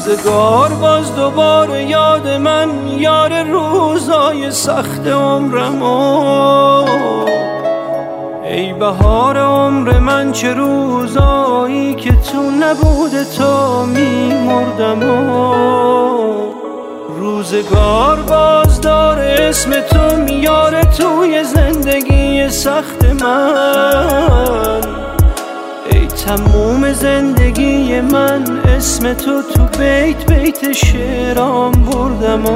روزگار باز دوباره یاد من، یار روزای سخت عمرمو. ای بهار عمر من، چه روزایی که تو نبوده تا میمردم. روزگار باز داره اسم تو میاره توی زندگی سخت من. ای تموم زندگی من، اسم تو بیت بیت شعرام بردم.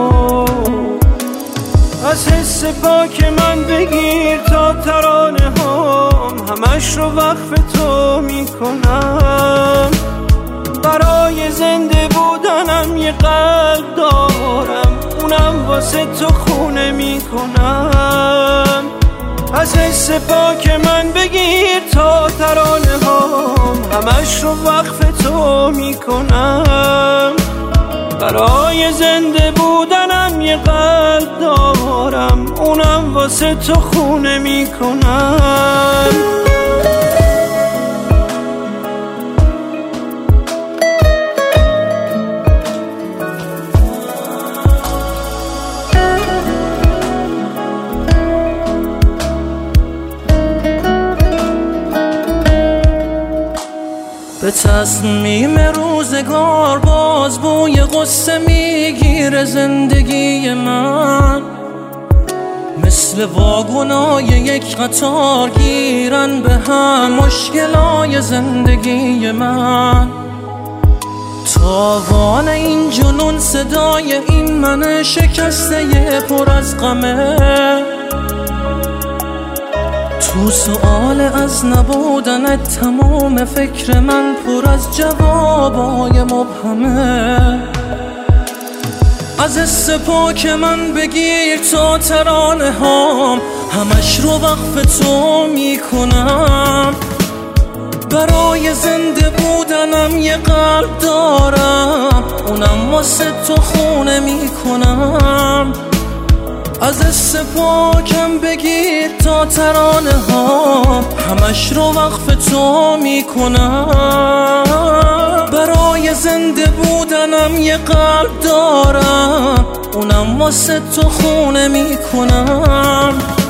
از حس پاک من بگیر تا ترانه هام، همش رو وقف تو میکنم. برای زنده بودنم یه قلب دارم، اونم واسه تو خونه میکنم. از حس پاک من بگیر تا ترانه هام، همش رو وقف تو میکنم. برای زنده بودنم یه قلب دارم، اونم واسه تو خونه میکنم. به تصمیم روزگار باز بوی غصه میگیره زندگی من. مثل واگنای یک قطار گیرن به هم مشکلای زندگی من. تاوان این جنون صدای این من شکسته پر از غمه. تو سؤال از نبودنت تمام فکر من پر از جوابای مبهمه. از حس پاک من بگیر تا ترانه هام، همش رو وقف تو میکنم. برای زنده بودنم یه قلب دارم، اونم واسه تو خونه میکنم. از حس پاکم بگیر تا ترانه ها، همش رو وقف تو میکنم. برای زنده بودنم یه قلب دارم، اونم واسه تو خونه میکنم.